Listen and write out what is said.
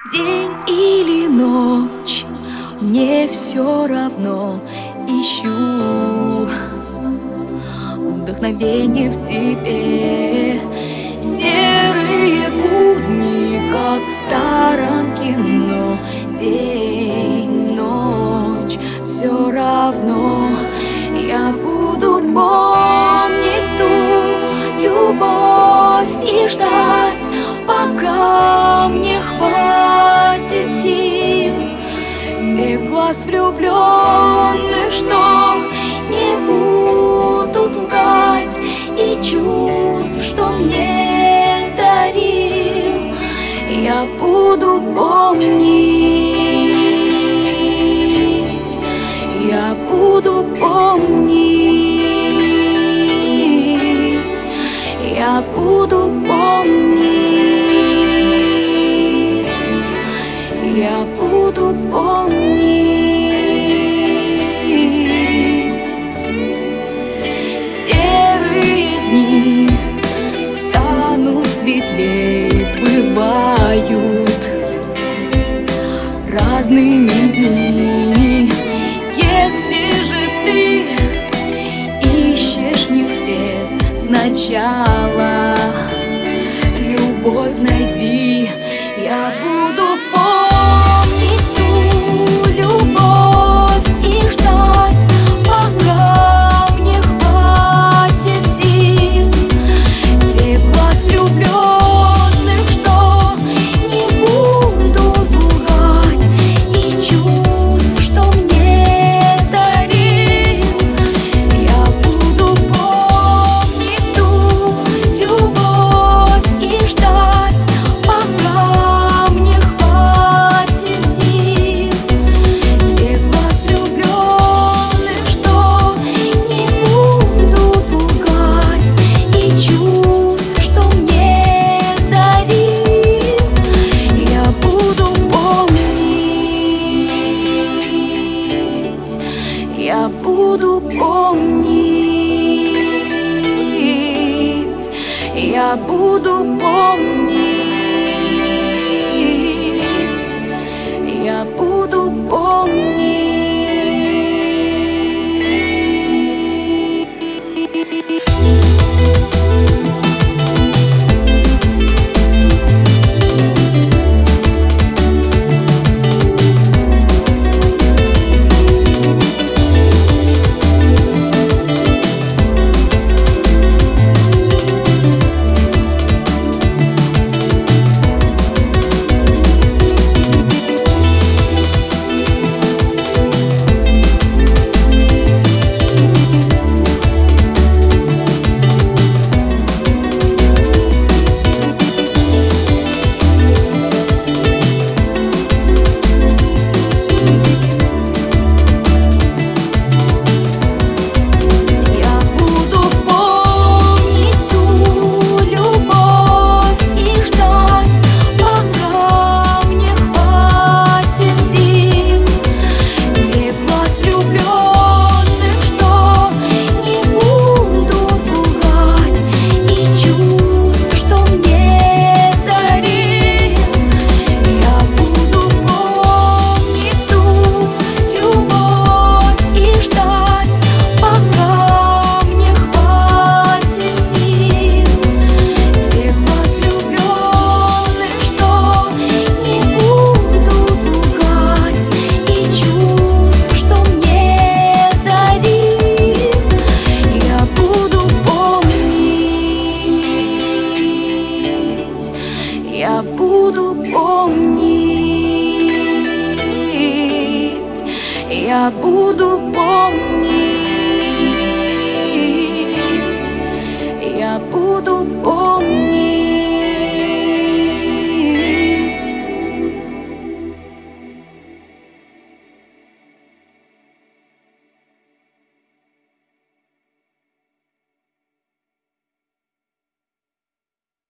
День или ночь, мне все равно. Ищу вдохновение в тебе. Серые будни, как в старом кино. День, ночь, все равно. Я буду помнить ту любовь и ждать, пока мне хватит сил. Тех глаз влюбленных, что не будут лгать, и чувств, что мне дарил, я буду помнить. Я буду помнить. Я буду помнить. Я буду помнить. Серые дни станут светлей, бывают разными дни. Если же ты ищешь в них свет, сначала любовь найди. Я буду помнить ту любовь и ждать, пока мне хватит сил. Тех глаз влюбленных, что не будут лгать, и чувств, что мне дарил. Я буду помнить ту любовь и ждать, пока мне хватит сил. Тех глаз влюбленных, что не будут лгать, и чувств, что мне дарил. Я буду помнить. Я буду помнить. Я буду помнить. Я буду помнить. Я буду помнить. Я буду помнить. Я буду помнить.